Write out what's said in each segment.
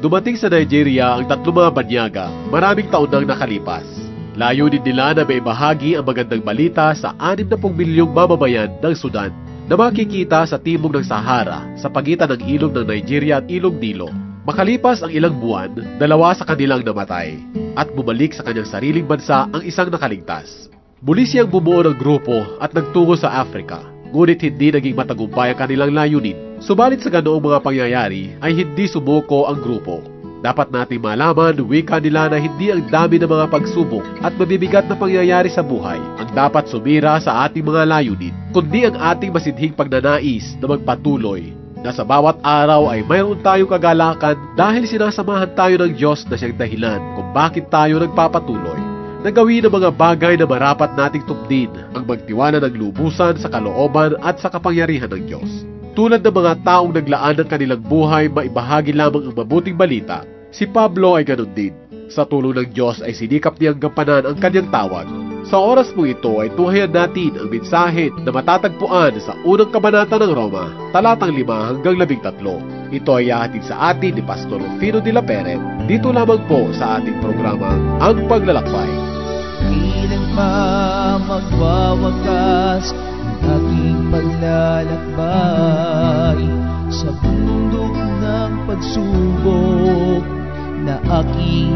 Dumating sa Nigeria ang tatlong mga banyaga, maraming taon nang nakalipas. Layunin nila na may bahagi ang magandang balita sa 60 milyong mamamayan ng Sudan na makikita sa timog ng Sahara sa pagitan ng ilog ng Nigeria at ilog Nilo. Makalipas ang ilang buwan, 2 sa kanilang namatay at bumalik sa kanyang sariling bansa ang isang nakaligtas. Muli siyang bumuo ng grupo at nagtungo sa Africa, ngunit hindi naging matagumpay ang kanilang layunin. Subalit sa ganoong mga pangyayari ay hindi sumuko ang grupo. Dapat nating malaman wika nila na hindi ang dami ng mga pagsubok at mabibigat na pangyayari sa buhay ang dapat sumira sa ating mga layunin, kundi ang ating masidhing pagnanais na magpatuloy na sa bawat araw ay mayroon tayong kagalakan dahil sinasamahan tayo ng Diyos na siyang dahilan kung bakit tayo nagpapatuloy na gawin ang mga bagay na marapat nating tupdin ang magtiwala ng lubusan sa kalooban at sa kapangyarihan ng Diyos. Tulad ng mga taong naglaan ng kanilang buhay maibahagi lamang ang mabuting balita, si Pablo ay ganun din. Sa tulong ng Diyos ay sinikap niyang gampanan ang kanyang tawag. Sa oras mo ito ay tuhayan natin ang mensahe na matatagpuan sa unang kabanata ng Roma, talatang 5 hanggang 13. Ito ay hahatid sa atin ni Pastor Rufino de la Peret, dito lamang po sa ating programa, Ang Paglalakbay. Kailan pa magwawakas aking paglalakbay sa bundok ng pagsubok na aking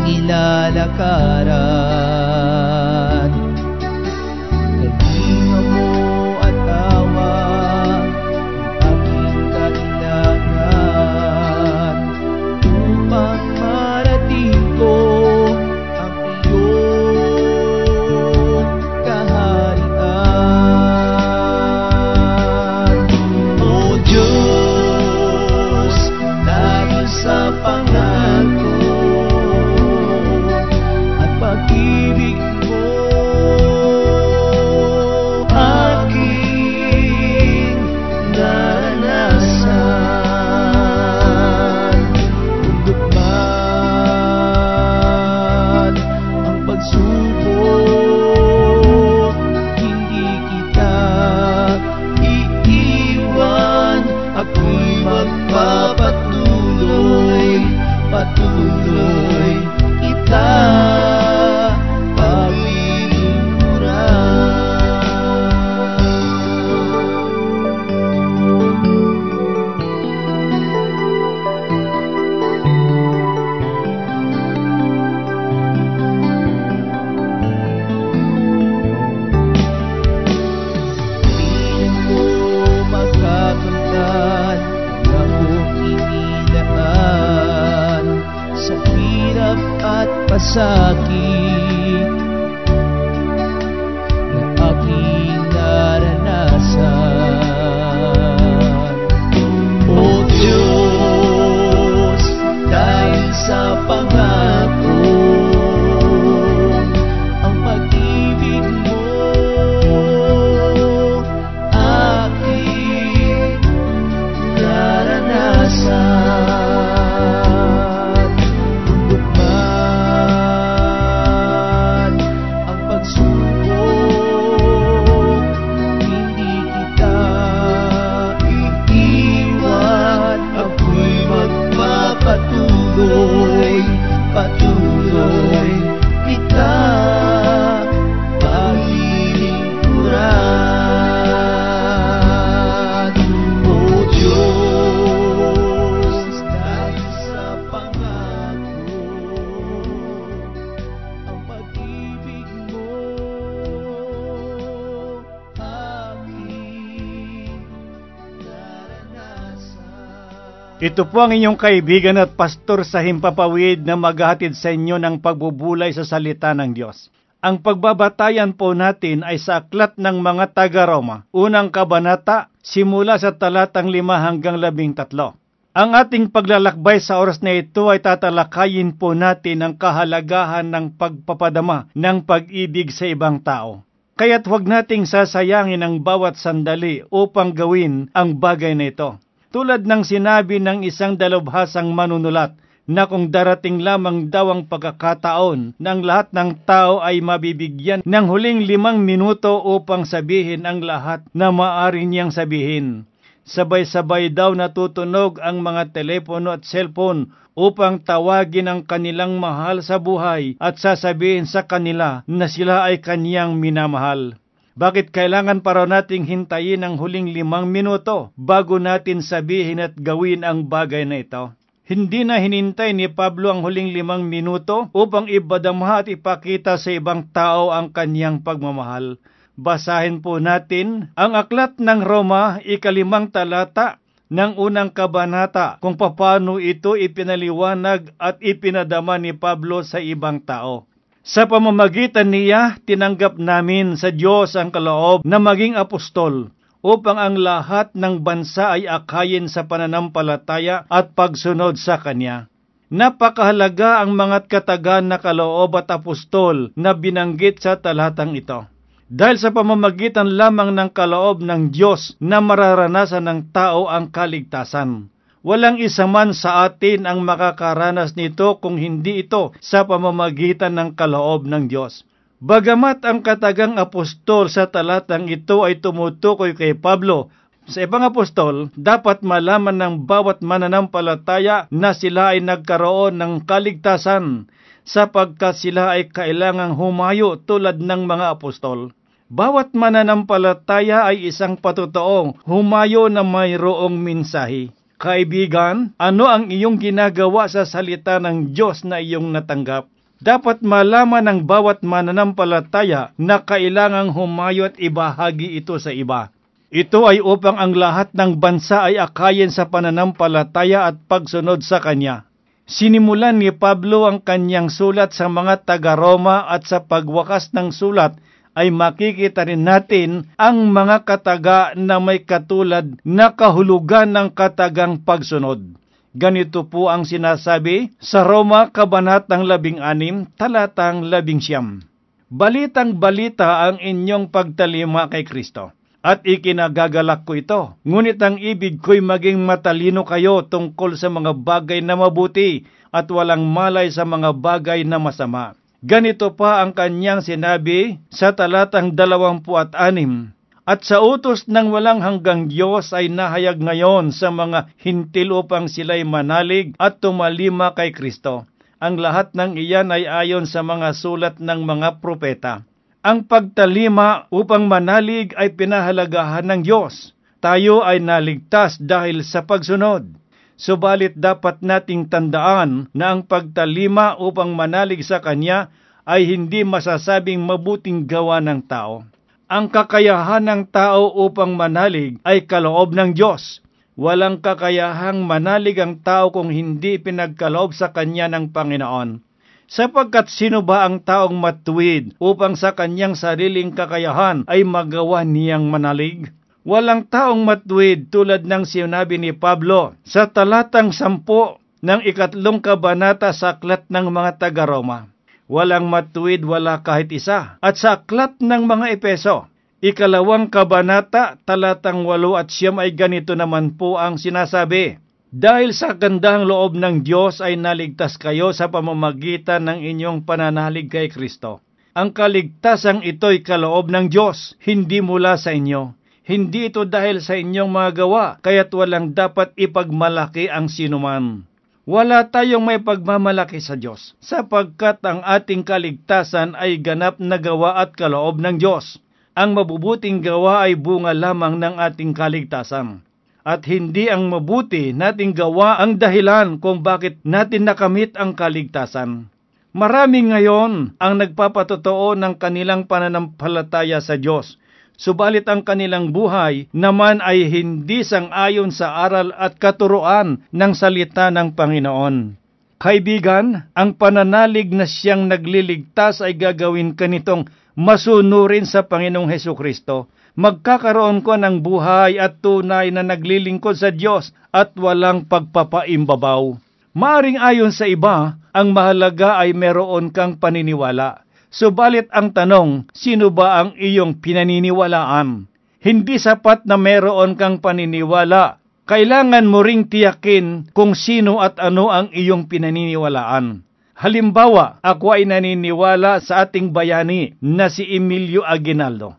nilalakaran. Kalinga mo at awa ang aking kailangan upang marating ko ang iyong kaharian. O Diyos, dahil sa pangako at pag-ibig mo, aking naranasan. Bundok man ang pagsubok, hindi kita iiwan. Ako'y magpapatuloy, patuloy kita sakit na aking naranasan. O Diyos, dahil sa pangako ang pag-ibig mo, aking naranasan. Patuloy kita paglilingkuran. O Diyos, dahil sa pangako ang pag-ibig mo, aking naranasan. Ito po ang inyong kaibigan at pastor sa Himpapawid na maghahatid sa inyo ng pagbubulay sa salita ng Diyos. Ang pagbabatayan po natin ay sa aklat ng mga taga-Roma, unang kabanata, simula sa talatang 5 hanggang 13. Ang ating paglalakbay sa oras na ito ay tatalakayin po natin ang kahalagahan ng pagpapadama ng pag-ibig sa ibang tao. Kaya't huwag nating sasayangin ang bawat sandali upang gawin ang bagay na ito. Tulad ng sinabi ng isang dalubhasang manunulat na kung darating lamang daw ang pagkakataon ng lahat ng tao ay mabibigyan ng huling 5 minuto upang sabihin ang lahat na maaari niyang sabihin. Sabay-sabay daw natutunog ang mga telepono at cellphone upang tawagin ang kanilang mahal sa buhay at sasabihin sa kanila na sila ay kaniyang minamahal. Bakit kailangan pa raw nating hintayin ang huling 5 minuto bago natin sabihin at gawin ang bagay na ito? Hindi na hinintay ni Pablo ang huling 5 minuto upang ibadama at ipakita sa ibang tao ang kaniyang pagmamahal. Basahin po natin ang aklat ng Roma, 5 talata ng unang kabanata kung paano ito ipinaliwanag at ipinadama ni Pablo sa ibang tao. Sa pamamagitan niya, tinanggap namin sa Diyos ang kaloob na maging apostol upang ang lahat ng bansa ay akayin sa pananampalataya at pagsunod sa Kanya. Napakahalaga ang mga katagan na kaloob at apostol na binanggit sa talatang ito. Dahil sa pamamagitan lamang ng kaloob ng Diyos na mararanasan ng tao ang kaligtasan. Walang isa man sa atin ang makakaranas nito kung hindi ito sa pamamagitan ng kaloob ng Diyos. Bagamat ang katagang apostol sa talatang ito ay tumutukoy kay Pablo, sa ibang apostol, dapat malaman ng bawat mananampalataya na sila ay nagkaroon ng kaligtasan sapagkat sila ay kailangang humayo tulad ng mga apostol. Bawat mananampalataya ay isang patutuong humayo na mayroong mensahe. Kaibigan, ano ang iyong ginagawa sa salita ng Diyos na iyong natanggap? Dapat malaman ng bawat mananampalataya na kailangang humayo at ibahagi ito sa iba. Ito ay upang ang lahat ng bansa ay akayin sa pananampalataya at pagsunod sa Kanya. Sinimulan ni Pablo ang kanyang sulat sa mga taga-Roma at sa pagwakas ng sulat ay makikita rin natin ang mga kataga na may katulad na kahulugan ng katagang pagsunod. Ganito po ang sinasabi sa Roma Kabanatang 16, talatang 11. Balitang-balita ang inyong pagtalima kay Kristo, at ikinagagalak ko ito. Ngunit ang ibig ko'y maging matalino kayo tungkol sa mga bagay na mabuti at walang malay sa mga bagay na masama. Ganito pa ang kanyang sinabi sa talatang 26, at sa utos ng walang hanggang Diyos ay nahayag ngayon sa mga hintil upang sila'y manalig at tumalima kay Kristo. Ang lahat ng iyan ay ayon sa mga sulat ng mga propeta. Ang pagtalima upang manalig ay pinahalagahan ng Diyos. Tayo ay naligtas dahil sa pagsunod. Subalit dapat nating tandaan na ang pagtalima upang manalig sa Kanya ay hindi masasabing mabuting gawa ng tao. Ang kakayahan ng tao upang manalig ay kaloob ng Diyos. Walang kakayahang manalig ang tao kung hindi pinagkaloob sa Kanya ng Panginoon. Sapagkat sino ba ang taong matuwid upang sa kanyang sariling kakayahan ay magawa niyang manalig? Walang taong matuwid tulad ng sinabi ni Pablo sa talatang 10 ng 3 kabanata sa aklat ng mga taga-Roma. Walang matuwid, wala kahit isa. At sa aklat ng mga Epeso, 2 kabanata, talatang 8 at 9 ay ganito naman po ang sinasabi. Dahil sa gandang loob ng Diyos ay naligtas kayo sa pamamagitan ng inyong pananalig kay Kristo. Ang kaligtasang ito'y kaloob ng Diyos, hindi mula sa inyo. Hindi ito dahil sa inyong mga gawa, kaya't walang dapat ipagmalaki ang sinuman. Wala tayong may pagmamalaki sa Diyos, sapagkat ang ating kaligtasan ay ganap na gawa at kaloob ng Diyos. Ang mabubuting gawa ay bunga lamang ng ating kaligtasan. At hindi ang mabuti nating gawa ang dahilan kung bakit natin nakamit ang kaligtasan. Marami ngayon ang nagpapatotoo ng kanilang pananampalataya sa Diyos, subalit ang kanilang buhay naman ay hindi sang-ayon sa aral at katuruan ng salita ng Panginoon. Kaibigan, ang pananalig na siyang nagliligtas ay gagawin ka nitong masunurin sa Panginoong Hesukristo. Magkakaroon ko ng buhay at tunay na naglilingkod sa Diyos at walang pagpapaimbabaw. Maaring ayon sa iba, ang mahalaga ay meron kang paniniwala. Subalit ang tanong, sino ba ang iyong pinaniniwalaan? Hindi sapat na meron kang paniniwala. Kailangan mo ring tiyakin kung sino at ano ang iyong pinaniniwalaan. Halimbawa, ako ay naniniwala sa ating bayani na si Emilio Aguinaldo.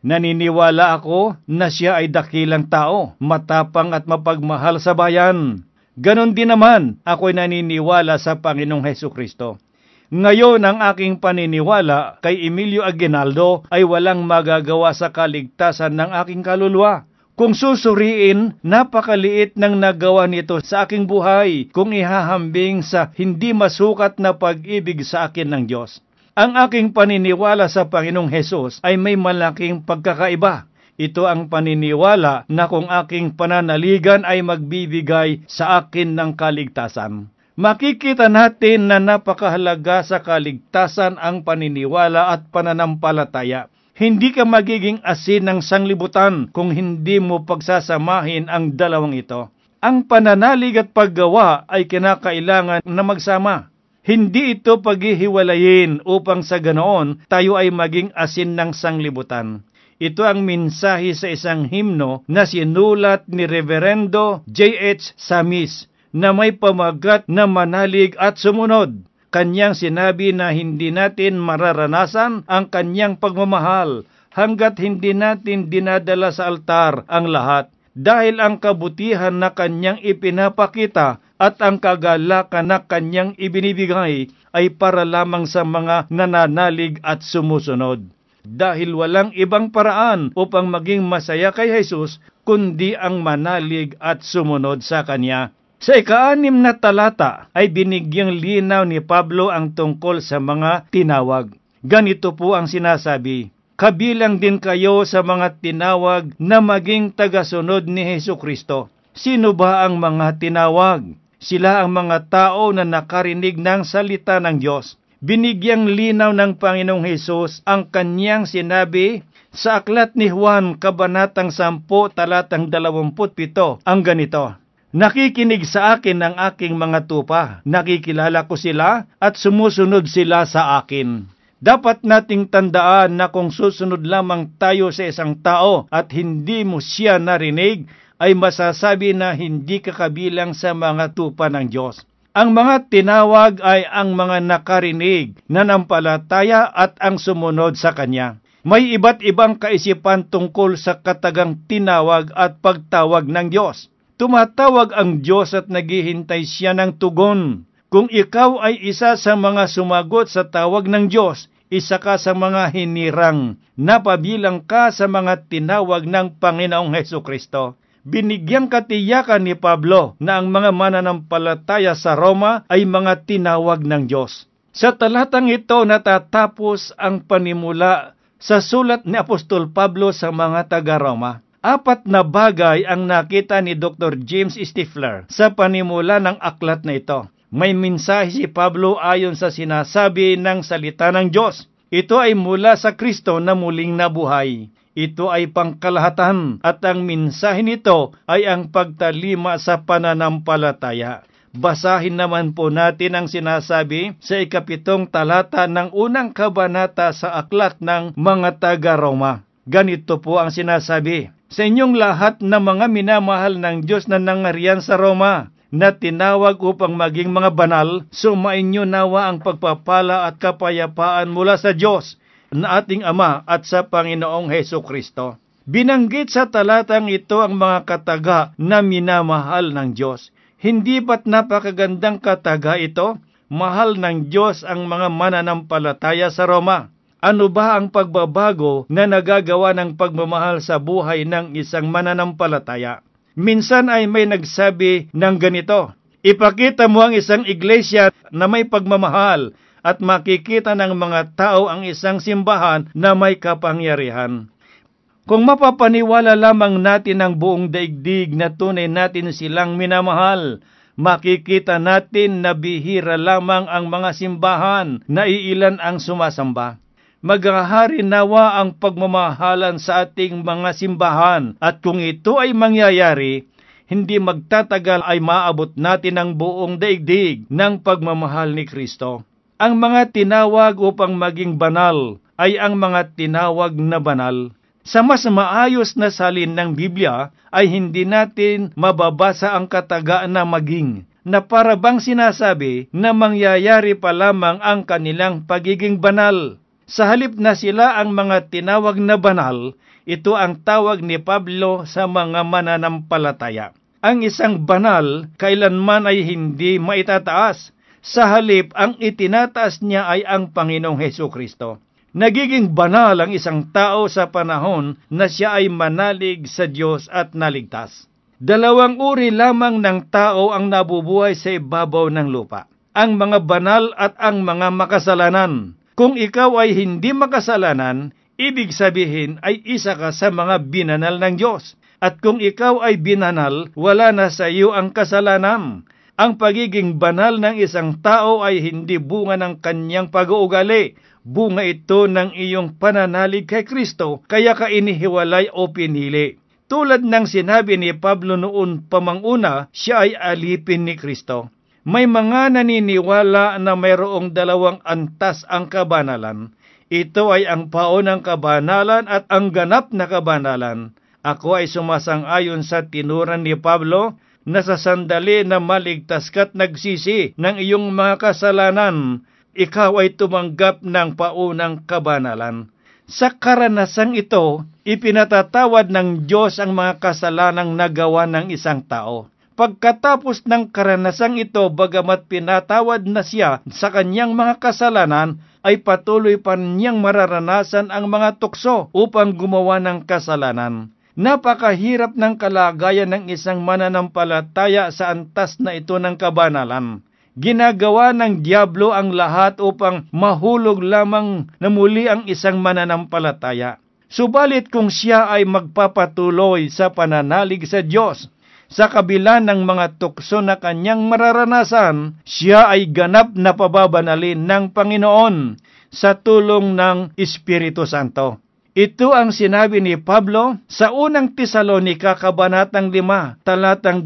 Naniniwala ako na siya ay dakilang tao, matapang at mapagmahal sa bayan. Ganon din naman ako'y naniniwala sa Panginoong Hesukristo. Ngayon ang aking paniniwala kay Emilio Aguinaldo ay walang magagawa sa kaligtasan ng aking kaluluwa. Kung susuriin, napakaliit ng nagawa nito sa aking buhay kung ihahambing sa hindi masukat na pag-ibig sa akin ng Diyos. Ang aking paniniwala sa Panginoong Hesus ay may malaking pagkakaiba. Ito ang paniniwala na kung aking pananaligan ay magbibigay sa akin ng kaligtasan. Makikita natin na napakahalaga sa kaligtasan ang paniniwala at pananampalataya. Hindi ka magiging asin ng sanglibutan kung hindi mo pagsasamahin ang dalawang ito. Ang pananalig at paggawa ay kinakailangan na magsama. Hindi ito paghihiwalayin upang sa ganoon tayo ay maging asin ng sanglibutan. Ito ang mensahe sa isang himno na sinulat ni Reverendo J.H. Samis na may pamagat na manalig at sumunod. Kanyang sinabi na hindi natin mararanasan ang kanyang pagmamahal hanggat hindi natin dinadala sa altar ang lahat, dahil ang kabutihan na kanyang ipinapakita at ang kagalakan na kanyang ibinibigay ay para lamang sa mga nananalig at sumusunod. Dahil walang ibang paraan upang maging masaya kay Jesus kundi ang manalig at sumunod sa Kanya. Sa ika-6 na talata ay binigyang linaw ni Pablo ang tungkol sa mga tinawag. Ganito po ang sinasabi, kabilang din kayo sa mga tinawag na maging tagasunod ni Hesukristo. Sino ba ang mga tinawag? Sila ang mga tao na nakarinig ng salita ng Diyos. Binigyang linaw ng Panginoong Hesus ang kanyang sinabi sa aklat ni Juan, kabanatang 10, talatang 27, ang ganito, nakikinig sa akin ang aking mga tupa, nakikilala ko sila at sumusunod sila sa akin. Dapat nating tandaan na kung susunod lamang tayo sa isang tao at hindi mo siya narinig, ay masasabi na hindi ka kabilang sa mga tupa ng Diyos. Ang mga tinawag ay ang mga nakarinig, nanampalataya at ang sumunod sa Kanya. May iba't ibang kaisipan tungkol sa katagang tinawag at pagtawag ng Diyos. Tumatawag ang Diyos at naghihintay siya ng tugon. Kung ikaw ay isa sa mga sumagot sa tawag ng Diyos, isa ka sa mga hinirang, napabilang ka sa mga tinawag ng Panginoong Hesukristo. Binigyang katiyakan ni Pablo na ang mga mananampalataya sa Roma ay mga tinawag ng Diyos. Sa talatang ito natatapos ang panimula sa sulat ni Apostol Pablo sa mga taga-Roma. 4 na bagay ang nakita ni Dr. James Stifler sa panimula ng aklat na ito. May mensahe si Pablo ayon sa sinasabi ng salita ng Diyos. Ito ay mula sa Kristo na muling nabuhay. Ito ay pangkalahatan at ang mensahe nito ay ang pagtalima sa pananampalataya. Basahin naman po natin ang sinasabi sa 7 talata ng unang kabanata sa aklat ng mga taga-Roma. Ganito po ang sinasabi, sa inyong lahat na mga minamahal ng Diyos na nangariyan sa Roma, na tinawag upang maging mga banal, sumainyo nawa ang pagpapala at kapayapaan mula sa Diyos na ating Ama at sa Panginoong Hesukristo. Binanggit sa talatang ito ang mga kataga na minamahal ng Diyos. Hindi ba't napakagandang kataga ito? Mahal ng Diyos ang mga mananampalataya sa Roma. Ano ba ang pagbabago na nagagawa ng pagmamahal sa buhay ng isang mananampalataya? Minsan ay may nagsabi ng ganito, ipakita mo ang isang iglesia na may pagmamahal at makikita ng mga tao ang isang simbahan na may kapangyarihan. Kung mapapaniwala lamang natin ang buong daigdig na tunay natin silang minamahal, makikita natin na bihira lamang ang mga simbahan na iilan ang sumasamba. Maghahari nawa ang pagmamahalan sa ating mga simbahan at kung ito ay mangyayari, hindi magtatagal ay maabot natin ang buong daigdig ng pagmamahal ni Kristo. Ang mga tinawag upang maging banal ay ang mga tinawag na banal. Sa mas maayos na salin ng Biblia ay hindi natin mababasa ang katagaan na maging, na para bang sinasabi na mangyayari pa lamang ang kanilang pagiging banal. Sa halip na sila ang mga tinawag na banal, ito ang tawag ni Pablo sa mga mananampalataya. Ang isang banal kailanman ay hindi maitataas. Sa halip, ang itinataas niya ay ang Panginoong Hesukristo. Nagiging banal ang isang tao sa panahon na siya ay manalig sa Diyos at naligtas. Dalawang uri lamang ng tao ang nabubuhay sa ibabaw ng lupa, ang mga banal at ang mga makasalanan. Kung ikaw ay hindi makasalanan, ibig sabihin ay isa ka sa mga binanal ng Diyos. At kung ikaw ay binanal, wala na sa iyo ang kasalanan. Ang pagiging banal ng isang tao ay hindi bunga ng kanyang pag-uugali. Bunga ito ng iyong pananalig kay Kristo, kaya ka inihiwalay o pinili. Tulad ng sinabi ni Pablo noon pamanguna, siya ay alipin ni Kristo. May mga naniniwala na mayroong dalawang antas ang kabanalan. Ito ay ang paunang kabanalan at ang ganap na kabanalan. Ako ay sumasang-ayon sa tinuran ni Pablo na sa sandali na maligtas ka't nagsisi ng iyong mga kasalanan, ikaw ay tumanggap ng paunang kabanalan. Sa karanasang ito, ipinatatawad ng Diyos ang mga kasalanang nagawa ng isang tao. Pagkatapos ng karanasang ito, bagamat pinatawad na siya sa kanyang mga kasalanan, ay patuloy pa niyang mararanasan ang mga tukso upang gumawa ng kasalanan. Napakahirap ng kalagayan ng isang mananampalataya sa antas na ito ng kabanalan. Ginagawa ng Diablo ang lahat upang mahulog lamang na muli ang isang mananampalataya. Subalit kung siya ay magpapatuloy sa pananalig sa Diyos, sa kabila ng mga tukso na kanyang mararanasan, siya ay ganap na pababanalin ng Panginoon sa tulong ng Espiritu Santo. Ito ang sinabi ni Pablo sa unang Tesalonica, Kabanatang 5, talatang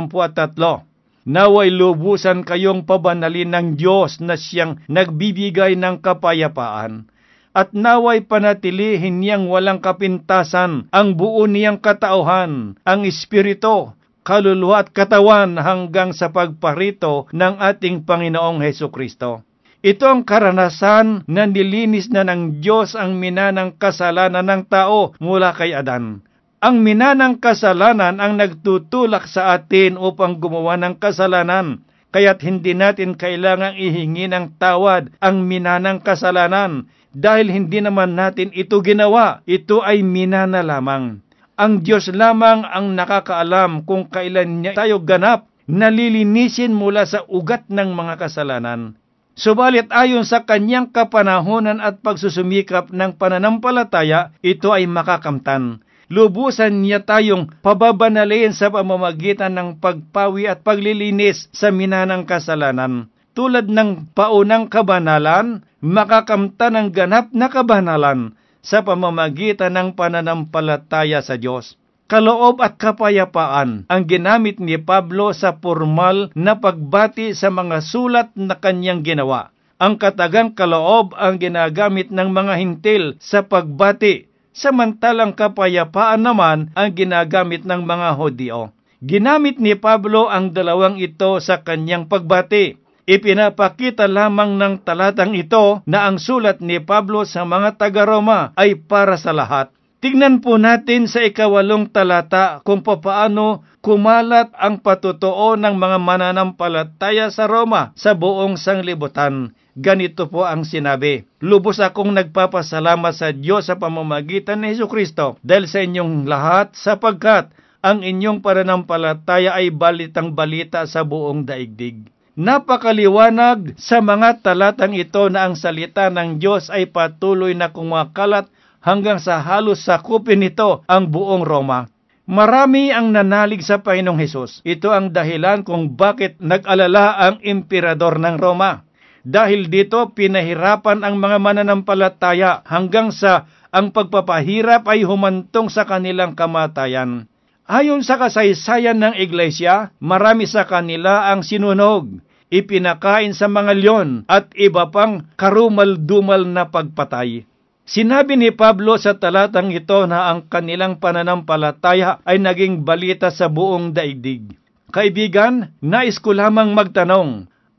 23. Naway lubusan kayong pabanalin ng Diyos na siyang nagbibigay ng kapayapaan, at naway panatilihin niyang walang kapintasan ang buo niyang katauhan, ang espiritu, kaluluwa at katawan hanggang sa pagparito ng ating Panginoong Hesukristo. Ito ang karanasan na nilinis na ng Diyos ang minanang kasalanan ng tao mula kay Adan. Ang minanang kasalanan ang nagtutulak sa atin upang gumawa ng kasalanan, kaya't hindi natin kailangang ihingi ng tawad ang minanang kasalanan dahil hindi naman natin ito ginawa, ito ay minana lamang. Ang Diyos lamang ang nakakaalam kung kailan niya tayo ganap nalilinisin mula sa ugat ng mga kasalanan. Subalit ayon sa kanyang kapanahonan at pagsusumikap ng pananampalataya, ito ay makakamtan. Lubusan niya tayong pababanalin sa pamamagitan ng pagpawi at paglilinis sa minanang kasalanan. Tulad ng paunang kabanalan, makakamtan ang ganap na kabanalan sa pamamagitan ng pananampalataya sa Diyos. Kaloob at kapayapaan ang ginamit ni Pablo sa formal na pagbati sa mga sulat na kanyang ginawa. Ang katagang kaloob ang ginagamit ng mga hintil sa pagbati, samantalang kapayapaan naman ang ginagamit ng mga Hudyo. Ginamit ni Pablo ang dalawang ito sa kanyang pagbati. Ipinapakita lamang ng talatang ito na ang sulat ni Pablo sa mga taga-Roma ay para sa lahat. Tignan po natin sa 8 talata kung papaano kumalat ang patutuo ng mga mananampalataya sa Roma sa buong sanglibutan. Ganito po ang sinabi, "Lubos akong nagpapasalamat sa Diyos sa pamamagitan ni Hesukristo dahil sa inyong lahat sapagkat ang inyong pananampalataya ay balitang balita sa buong daigdig." Napakaliwanag sa mga talatang ito na ang salita ng Diyos ay patuloy na kumakalat hanggang sa halos sakupin nito ang buong Roma. Marami ang nanalig sa Panginoong Hesus. Ito ang dahilan kung bakit nag-alala ang emperador ng Roma. Dahil dito, pinahirapan ang mga mananampalataya hanggang sa ang pagpapahirap ay humantong sa kanilang kamatayan. Ayon sa kasaysayan ng iglesia, marami sa kanila ang sinunog, ipinakain sa mga leon at iba pang karumal-dumal na pagpatay. Sinabi ni Pablo sa talatang ito na ang kanilang pananampalataya ay naging balita sa buong daigdig. Kaibigan, nais ko lamang magtanong,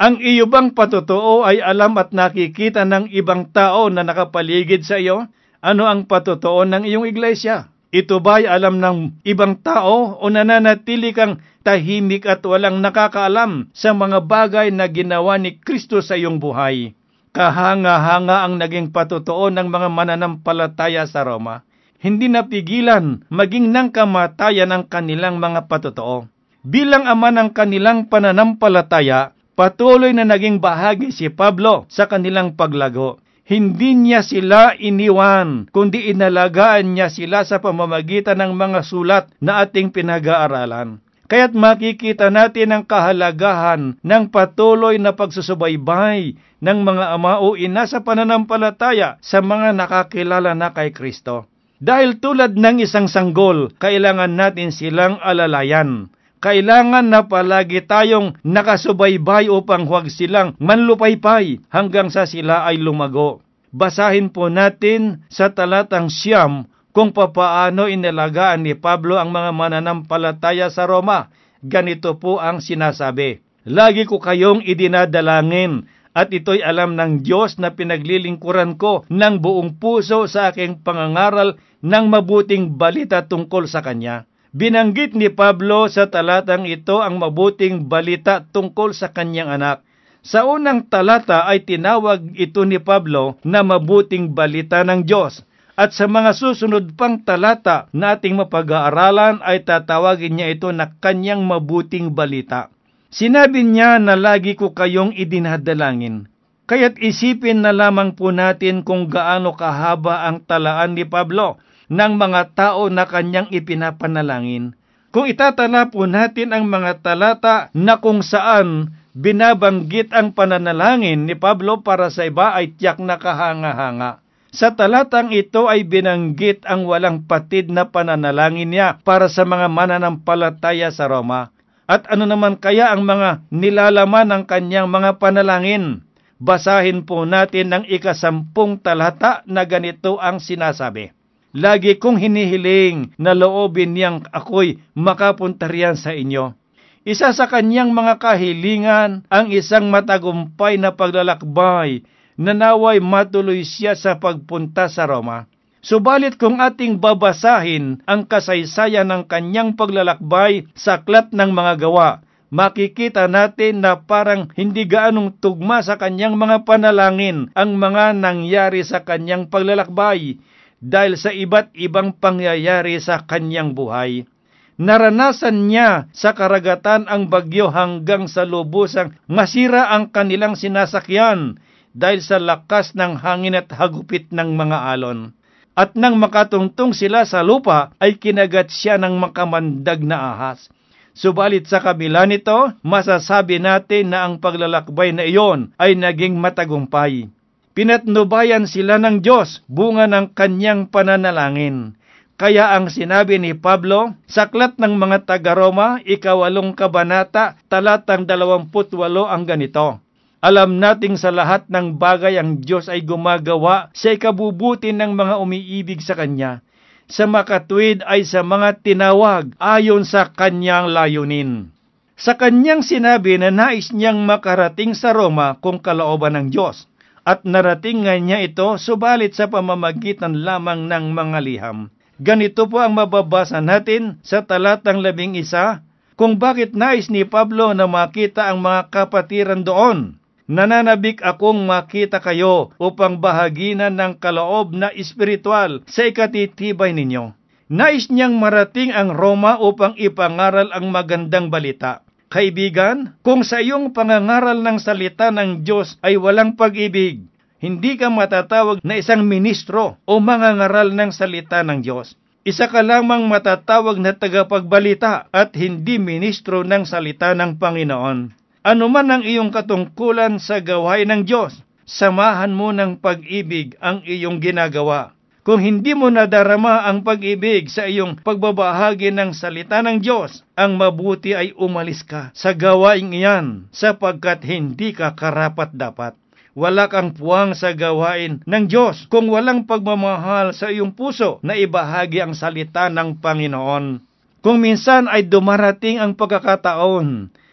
Ang iyo bang patotoo ay alam at nakikita ng ibang tao na nakapaligid sa iyo? Ano ang patotoo ng iyong iglesia? Ito ba'y alam ng ibang tao o nananatili kang tahimik at walang nakakaalam sa mga bagay na ginawa ni Kristo sa iyong buhay? Kahanga-hanga ang naging patotoo ng mga mananampalataya sa Roma. Hindi napigilan maging ng kamatayan ang kanilang mga patotoo. Bilang ama ng kanilang pananampalataya, patuloy na naging bahagi si Pablo sa kanilang paglago. Hindi niya sila iniwan, kundi inalagaan niya sila sa pamamagitan ng mga sulat na ating pinag-aaralan. Kaya't makikita natin ang kahalagahan ng patuloy na pagsusubaybay ng mga ama o ina sa pananampalataya sa mga nakakilala na kay Kristo. Dahil tulad ng isang sanggol, kailangan natin silang alalayan. Kailangan na palagi tayong nakasubaybay upang huwag silang manlupaypay hanggang sa sila ay lumago. Basahin po natin sa talatang 9 kung papaano inalagaan ni Pablo ang mga mananampalataya sa Roma. Ganito po ang sinasabi, "Lagi ko kayong idinadalangin at ito'y alam ng Diyos na pinaglilingkuran ko ng buong puso sa aking pangangaral ng mabuting balita tungkol sa Kanya." Binanggit ni Pablo sa talatang ito ang mabuting balita tungkol sa kanyang anak. Sa unang talata ay tinawag ito ni Pablo na mabuting balita ng Diyos. At sa mga susunod pang talata na ating mapag-aaralan ay tatawagin niya ito na kanyang mabuting balita. Sinabi niya na lagi ko kayong idinadalangin. Kaya't isipin na lamang po natin kung gaano kahaba ang talaan ni Pablo ng mga tao na kanyang ipinapanalangin. Kung itatala po natin ang mga talata na kung saan binabanggit ang pananalangin ni Pablo para sa iba ay tiyak na kahanga-hanga. Sa talatang ito ay binanggit ang walang patid na pananalangin niya para sa mga mananampalataya sa Roma. At ano naman kaya ang mga nilalaman ng kanyang mga panalangin? Basahin po natin ang 10 talata na ganito ang sinasabi. "Lagi kong hinihiling na loobin niyang ako'y makapunta riyan sa inyo." Isa sa kanyang mga kahilingan ang isang matagumpay na paglalakbay na naway matuloy siya sa pagpunta sa Roma. Subalit kung ating babasahin ang kasaysayan ng kanyang paglalakbay sa aklat ng mga gawa, makikita natin na parang hindi gaanong tugma sa kanyang mga panalangin ang mga nangyari sa kanyang paglalakbay, dahil sa iba't ibang pangyayari sa kanyang buhay. Naranasan niya sa karagatan ang bagyo hanggang sa lubusang masira ang kanilang sinasakyan dahil sa lakas ng hangin at hagupit ng mga alon. At nang makatungtong sila sa lupa ay kinagat siya ng makamandag na ahas. Subalit sa kabila nito, masasabi natin na ang paglalakbay na iyon ay naging matagumpay. Pinatnubayan sila ng Diyos, bunga ng kanyang pananalangin. Kaya ang sinabi ni Pablo sa aklat ng mga taga-Roma, 8 kabanata, talatang 28 ang ganito. "Alam nating sa lahat ng bagay ang Diyos ay gumagawa sa ikabubuti ng mga umiibig sa Kanya, sa makatuwid ay sa mga tinawag ayon sa Kanyang layunin." Sa Kanyang sinabi na nais niyang makarating sa Roma kung kalooban ng Diyos. At narating nga niya ito, subalit sa pamamagitan lamang ng mga liham. Ganito po ang mababasa natin sa talatang 11, kung bakit nais ni Pablo na makita ang mga kapatiran doon. "Nananabik akong makita kayo upang bahaginan ng kaloob na espiritual sa ikatitibay ninyo." Nais niyang marating ang Roma upang ipangaral ang magandang balita. Kaibigan, kung sa iyong pangangaral ng salita ng Diyos ay walang pag-ibig, hindi ka matatawag na isang ministro o mangangaral ng salita ng Diyos. Isa ka lamang matatawag na tagapagbalita at hindi ministro ng salita ng Panginoon. Ano man ang iyong katungkulan sa gawain ng Diyos, samahan mo ng pag-ibig ang iyong ginagawa. Kung hindi mo nadarama ang pag-ibig sa iyong pagbabahagi ng salita ng Diyos, ang mabuti ay umalis ka sa gawain iyan sapagkat hindi ka karapat-dapat. Wala kang puwang sa gawain ng Diyos kung walang pagmamahal sa iyong puso na ibahagi ang salita ng Panginoon. Kung minsan ay dumarating ang pagkakataon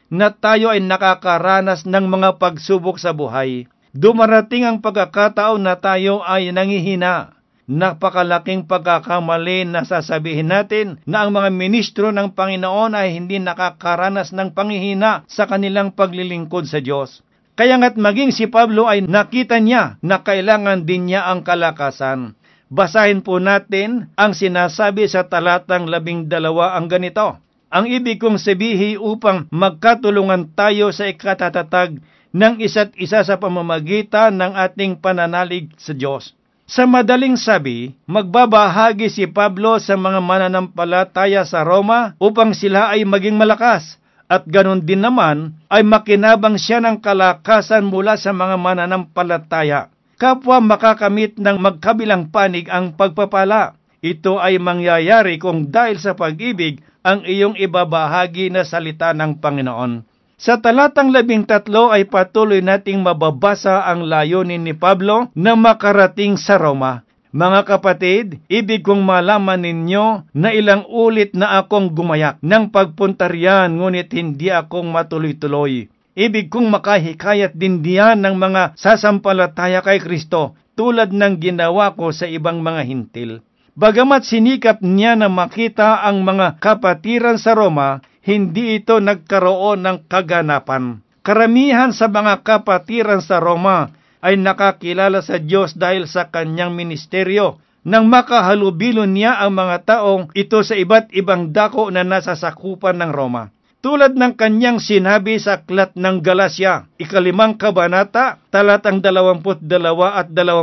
na tayo ay nakakaranas ng mga pagsubok sa buhay. Dumarating ang pagkakataon na tayo ay nangihina. Napakalaking pagkakamali na sasabihin natin na ang mga ministro ng Panginoon ay hindi nakakaranas ng panghihina sa kanilang paglilingkod sa Diyos. Kaya nga't maging si Pablo ay nakita niya na kailangan din niya ang kalakasan. Basahin po natin ang sinasabi sa talatang 12 ang ganito. Ang ibig kong sabihin upang magkatulungan tayo sa ikatatatag ng isa't isa sa pamamagitan ng ating pananalig sa Diyos. Sa madaling sabi, magbabahagi si Pablo sa mga mananampalataya sa Roma upang sila ay maging malakas, at ganon din naman ay makinabang siya ng kalakasan mula sa mga mananampalataya. Kapwa makakamit ng magkabilang panig ang pagpapala. Ito ay mangyayari kung dahil sa pag-ibig ang iyong ibabahagi na salita ng Panginoon. Sa talatang 13 ay patuloy nating mababasa ang layunin ni Pablo na makarating sa Roma. Mga kapatid, ibig kong malaman ninyo na ilang ulit na akong gumayak ng pagpunta riyan, ngunit hindi akong matuloy-tuloy. Ibig kong makahikayat din diyan ng mga sasampalataya kay Kristo, tulad ng ginawa ko sa ibang mga hintil. Bagamat sinikap niya na makita ang mga kapatiran sa Roma, hindi ito nagkaroon ng kaganapan. Karamihan sa mga kapatiran sa Roma ay nakakilala sa Diyos dahil sa kanyang ministeryo, nang makahalubilo niya ang mga taong ito sa iba't ibang dako na nasasakupan ng Roma. Tulad ng kanyang sinabi sa aklat ng Galacia, 5 kabanata, talatang 22 at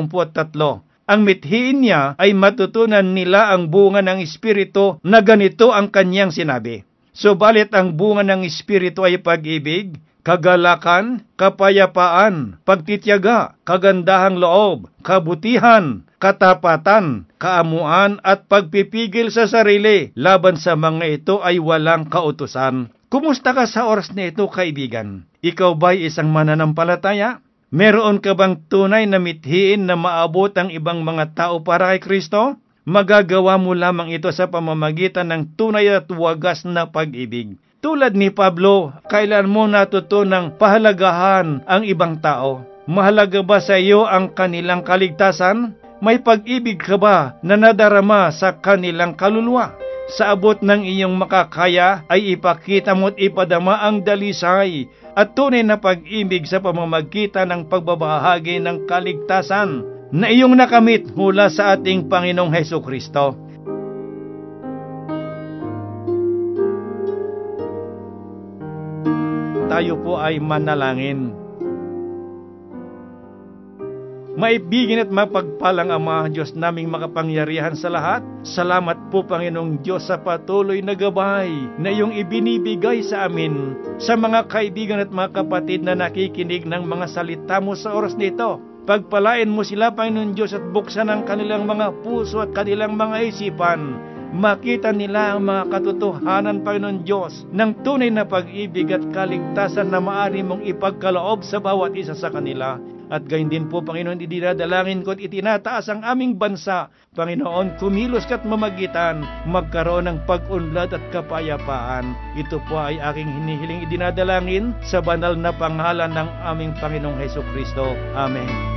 23. Ang mithiin niya ay matutunan nila ang bunga ng Espiritu na ganito ang kanyang sinabi. Subalit ang bunga ng Espiritu ay pag-ibig, kagalakan, kapayapaan, pagtitiyaga, kagandahang loob, kabutihan, katapatan, kaamuan at pagpipigil sa sarili. Laban sa mga ito ay walang kautusan. Kumusta ka sa oras na ito, kaibigan? Ikaw ba'y isang mananampalataya? Meron ka bang tunay na mithiin na maabot ang ibang mga tao para kay Kristo? Magagawa mo lamang ito sa pamamagitan ng tunay at wagas na pag-ibig. Tulad ni Pablo, kailan mo natutunang pahalagahan ang ibang tao? Mahalaga ba sa iyo ang kanilang kaligtasan? May pag-ibig ka ba na nadarama sa kanilang kaluluwa? Sa abot ng iyong makakaya ay ipakita mo at ipadama ang dalisay at tunay na pag-ibig sa pamamagitan ng pagbabahagi ng kaligtasan na iyong nakamit mula sa ating Panginoong Hesukristo. Tayo po ay manalangin. Maibigin at mapagpalang Ama, Diyos naming makapangyarihan sa lahat. Salamat po, Panginoong Diyos, sa patuloy na gabay na iyong ibinibigay sa amin, sa mga kaibigan at mga kapatid na nakikinig ng mga salita mo sa oras nito. Pagpalain mo sila, Panginoon Diyos, at buksan ang kanilang mga puso at kanilang mga isipan. Makita nila ang mga katotohanan, Panginoon Diyos, ng tunay na pag-ibig at kaligtasan na maaari mong ipagkaloob sa bawat isa sa kanila. At gayon din po, Panginoon, idinadalangin ko at itinataas ang aming bansa. Panginoon, kumilos ka't mamagitan, magkaroon ng pag-unlad at kapayapaan. Ito po ay aking hinihiling idinadalangin sa banal na pangalan ng aming Panginoong Hesukristo. Amen.